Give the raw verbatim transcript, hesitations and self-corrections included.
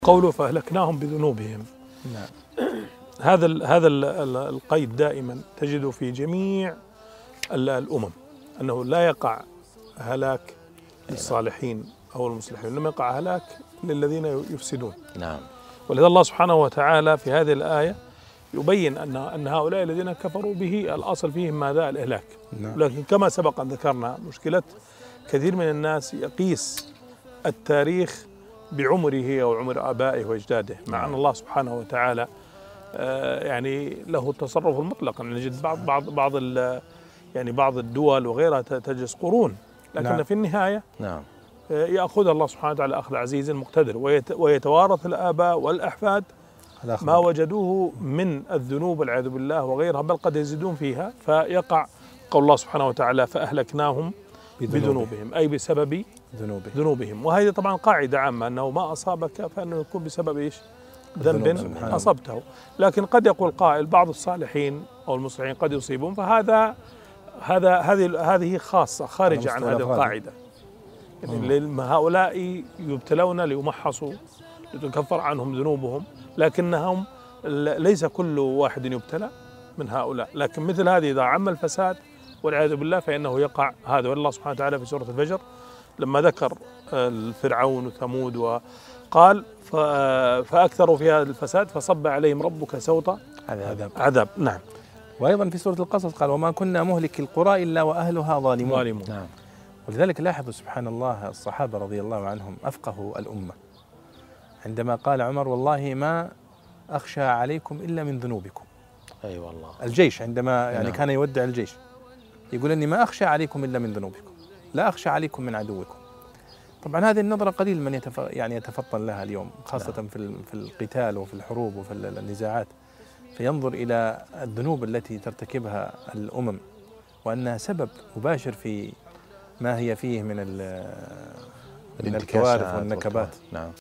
قوله فأهلكناهم بذنوبهم. نعم. هذا ال هذا ال القيد دائما تجده في جميع الأمم، أنه لا يقع هلاك للصالحين أو المصلحين، إنما يقع هلاك للذين يفسدون. نعم. ولذا الله سبحانه وتعالى في هذه الآية يبين أن أن هؤلاء الذين كفروا به الأصل فيهم ماذا؟ الإهلاك. نعم. لكن كما سبق أن ذكرنا مشكلة كثير من الناس يقيس التاريخ بعمره أو عمر آبائه وأجداده، مع أن الله سبحانه وتعالى يعني له التصرف المطلق. نجد بعض بعض بعض يعني بعض الدول وغيرها تجلس قرون، لكن نعم. في النهاية نعم. يأخذ الله سبحانه وتعالى أخذ عزيز مقتدر، ويتوارث الآباء والأحفاد ما وجدوه من الذنوب والعياذ بالله وغيرها، بل قد يزيدون فيها، فيقع قول الله سبحانه وتعالى فأهلكناهم بذنوبهم، أي بسبب ذنوبهم. ذنوبهم. وهذه طبعا قاعدة عامة، أنه ما أصابك فإنه يكون بسبب إيش؟ ذنب أصبته. لكن قد يقول قائل بعض الصالحين أو المصلحين قد يصيبون، فهذا هذا هذه هذه خاصة خارجة عن هذه القاعدة. يعني هؤلاء يبتلون ليمحصوا لتكفر عنهم ذنوبهم، لكنهم ليس كل واحد يبتلى من هؤلاء، لكن مثل هذه إذا عم الفساد والعياذ بالله فإنه يقع هذا. والله سبحانه وتعالى في سورة الفجر لما ذكر فرعون وثمود وقال فأكثروا فيها الفساد فصب عليهم ربك سوط عذاب. عذاب. نعم. وأيضا في سورة القصص قال وما كنا مهلك القرى إلا وأهلها ظالمون. ظالمون. نعم. ولذلك لاحظوا سبحان الله الصحابة رضي الله عنهم أفقهوا الأمة، عندما قال عمر والله ما أخشى عليكم إلا من ذنوبكم. أي أيوة والله. الجيش عندما يعني نعم. كان يودع الجيش يقول إني ما أخشى عليكم إلا من ذنوبكم، لا أخشى عليكم من عدوكم. طبعا هذه النظرة قليل من يتف... يعني يتفطن لها اليوم، خاصة نعم. في في القتال وفي الحروب وفي النزاعات، فينظر إلى الذنوب التي ترتكبها الأمم وأنها سبب مباشر في ما هي فيه من من الكوارث والنكبات. نعم.